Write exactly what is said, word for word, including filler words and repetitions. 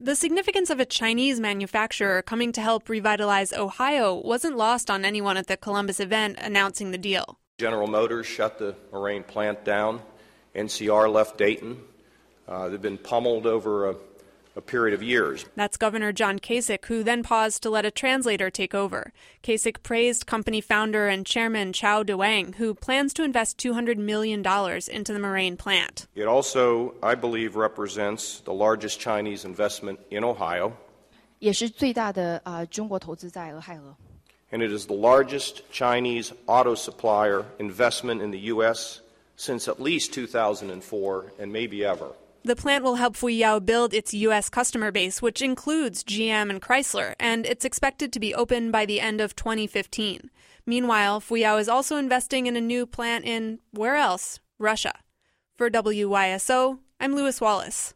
The significance of a Chinese manufacturer coming to help revitalize Ohio wasn't lost on anyone at the Columbus event announcing the deal. General Motors shut the Moraine plant down. N C R left Dayton. Uh, they've been pummeled over a, a period of years. That's Governor John Kasich, who then paused to let a translator take over. Kasich praised company founder and chairman Chao Dewang, who plans to invest two hundred million dollars into the Moraine plant. It also, I believe, represents the largest Chinese investment in Ohio. 也是最大的呃中国投资在俄亥俄。 And it is the largest Chinese auto supplier investment in the U S since at least two thousand four and maybe ever. The plant will help Fuyao build its U S customer base, which includes G M and Chrysler, and it's expected to be open by the end of twenty fifteen. Meanwhile, Fuyao is also investing in a new plant in, where else? Russia. For W Y S O, I'm Lewis Wallace.